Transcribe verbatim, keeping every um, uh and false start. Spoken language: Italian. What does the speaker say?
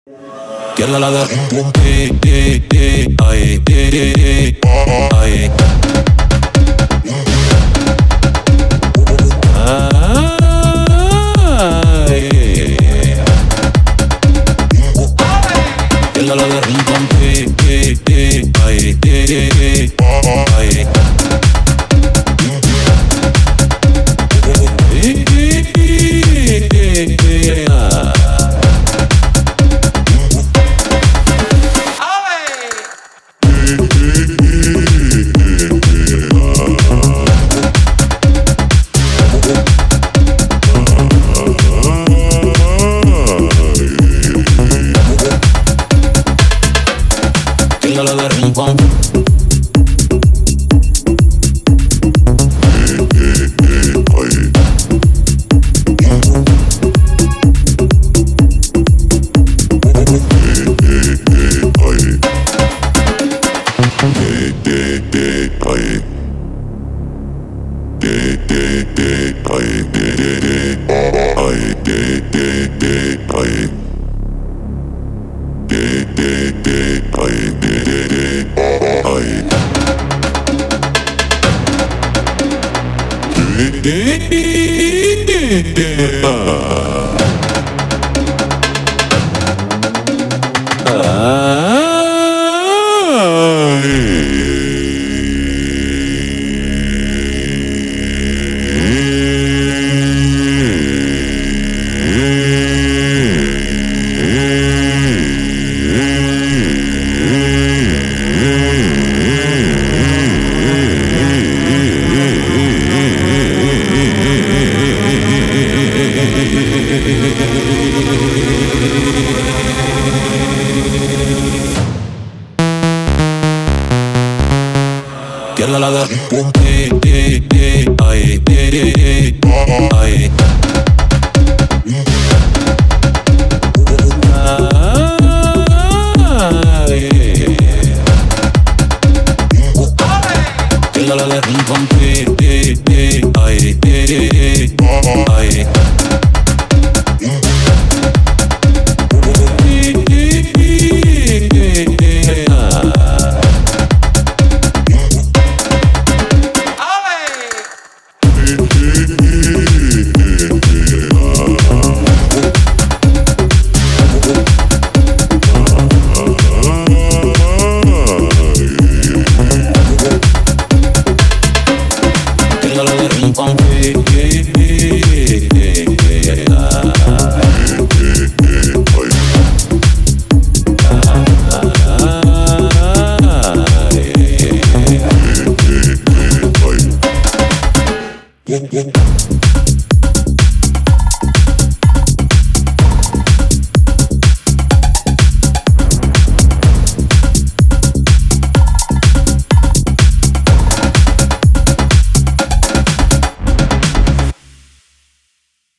Quiero la de rum pum ti ti ti, ay ti ti ti, ay. Ay. Quiero la de rum pum ti ti ti, ay ti ti ti, ay. La de ring pong. Quiero la de rum pum ti ti ti, ay ti ti ti, ay.